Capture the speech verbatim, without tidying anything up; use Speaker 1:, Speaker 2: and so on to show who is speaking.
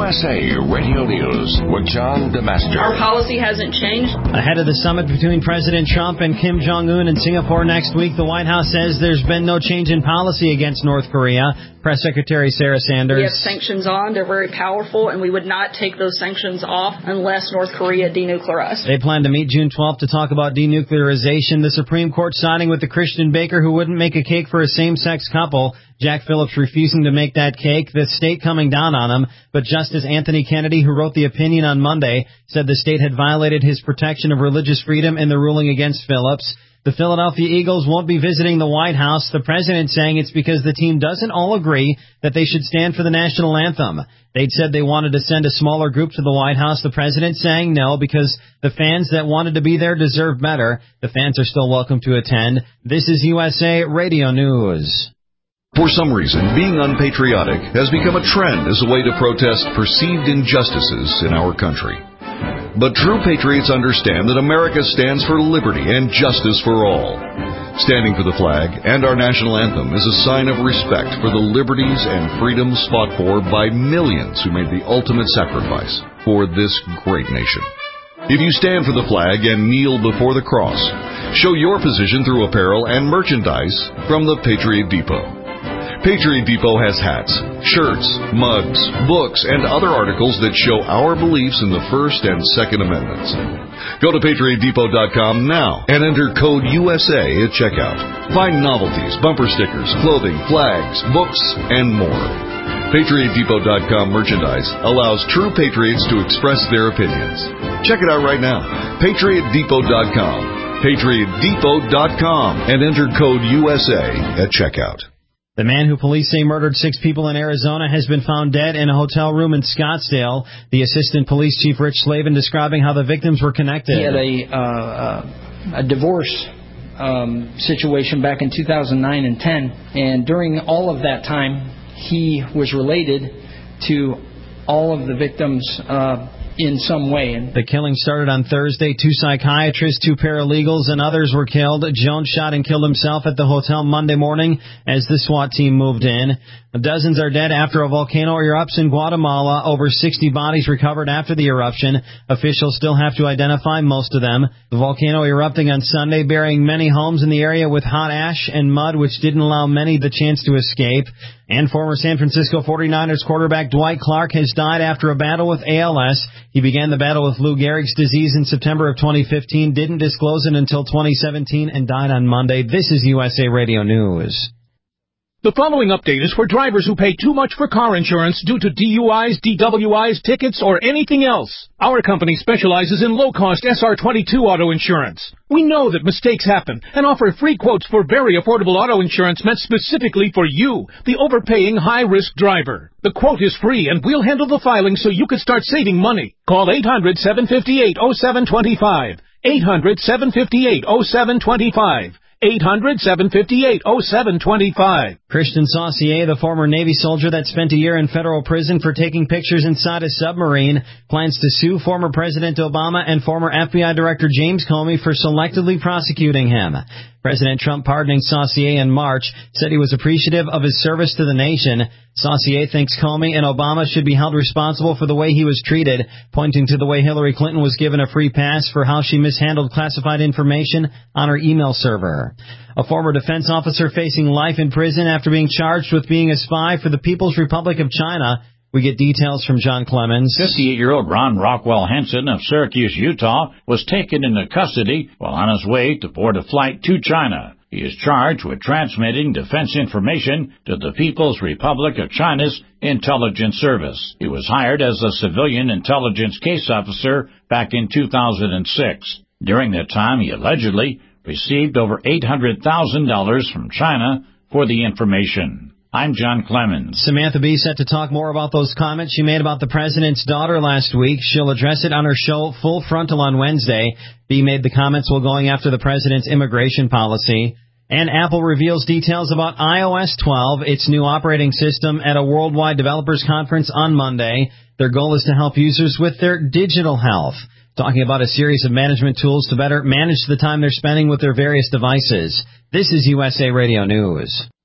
Speaker 1: S A Radio News with John DeMaster.
Speaker 2: Our policy hasn't changed.
Speaker 3: Ahead of the summit between President Trump and Kim Jong-un in Singapore next week, the White House says there's been no change in policy against North Korea. Press Secretary Sarah Sanders.
Speaker 2: We have sanctions on. They're very powerful, and we would not take those sanctions off unless North Korea denuclearized.
Speaker 3: They plan to meet June twelfth to talk about denuclearization. The Supreme Court siding with the Christian baker who wouldn't make a cake for a same-sex couple. Jack Phillips refusing to make that cake, the state coming down on him. But Justice Anthony Kennedy, who wrote the opinion on Monday, said the state had violated his protection of religious freedom in the ruling against Phillips. The Philadelphia Eagles won't be visiting the White House, the president saying it's because the team doesn't all agree that they should stand for the national anthem. They'd said they wanted to send a smaller group to the White House, the president saying no because the fans that wanted to be there deserve better. The fans are still welcome to attend. This is U S A Radio News.
Speaker 4: For some reason, being unpatriotic has become a trend as a way to protest perceived injustices in our country. But true patriots understand that America stands for liberty and justice for all. Standing for the flag and our national anthem is a sign of respect for the liberties and freedoms fought for by millions who made the ultimate sacrifice for this great nation. If you stand for the flag and kneel before the cross, show your position through apparel and merchandise from the Patriot Depot. Patriot Depot has hats, shirts, mugs, books, and other articles that show our beliefs in the First and Second Amendments. Go to patriot depot dot com now and enter code U S A at checkout. Find novelties, bumper stickers, clothing, flags, books, and more. patriot depot dot com merchandise allows true patriots to express their opinions. Check it out right now. patriot depot dot com. patriot depot dot com and enter code U S A at checkout.
Speaker 3: The man who police say murdered six people in Arizona has been found dead in a hotel room in Scottsdale. The assistant police chief, Rich Slavin, describing how the victims were connected.
Speaker 5: He had a, uh, a divorce um, situation back in two thousand nine and ten, and during all of that time, he was related to all of the victims uh, in some way.
Speaker 3: The killing started on Thursday. Two psychiatrists, two paralegals, and others were killed. Jones shot and killed himself at the hotel Monday morning as the SWAT team moved in. Dozens are dead after a volcano erupts in Guatemala. Over sixty bodies recovered after the eruption. Officials still have to identify most of them. The volcano erupting on Sunday, burying many homes in the area with hot ash and mud, which didn't allow many the chance to escape. And former San Francisco forty-niners quarterback Dwight Clark has died after a battle with A L S. He began the battle with Lou Gehrig's disease in September of twenty fifteen, didn't disclose it until twenty seventeen, and died on Monday. This is U S A Radio News.
Speaker 6: The following update is for drivers who pay too much for car insurance due to D U Is, D W Is, tickets, or anything else. Our company specializes in low-cost S R twenty-two auto insurance. We know that mistakes happen and offer free quotes for very affordable auto insurance meant specifically for you, the overpaying high-risk driver. The quote is free, and we'll handle the filing so you can start saving money. Call eight hundred, seven five eight, oh seven two five. eight hundred, seven five eight, oh seven two five. eight hundred, seven five eight, oh seven two five.
Speaker 3: Christian Saucier, the former Navy soldier that spent a year in federal prison for taking pictures inside a submarine, plans to sue former President Obama and former F B I Director James Comey for selectively prosecuting him. President Trump, pardoning Saucier in March, said he was appreciative of his service to the nation. Saucier thinks Comey and Obama should be held responsible for the way he was treated, pointing to the way Hillary Clinton was given a free pass for how she mishandled classified information on her email server. A former defense officer facing life in prison after being charged with being a spy for the People's Republic of China. We get details from John Clemens.
Speaker 7: fifty-eight-year-old Ron Rockwell Henson of Syracuse, Utah, was taken into custody while on his way to board a flight to China. He is charged with transmitting defense information to the People's Republic of China's intelligence service. He was hired as a civilian intelligence case officer back in two thousand six. During that time, he allegedly received over eight hundred thousand dollars from China for the information. I'm John Clemens.
Speaker 3: Samantha Bee set to talk more about those comments she made about the president's daughter last week. She'll address it on her show Full Frontal on Wednesday. Bee made the comments while going after the president's immigration policy. And Apple reveals details about i O S twelve, its new operating system, at a worldwide developers conference on Monday. Their goal is to help users with their digital health. Talking about a series of management tools to better manage the time they're spending with their various devices. This is U S A Radio News.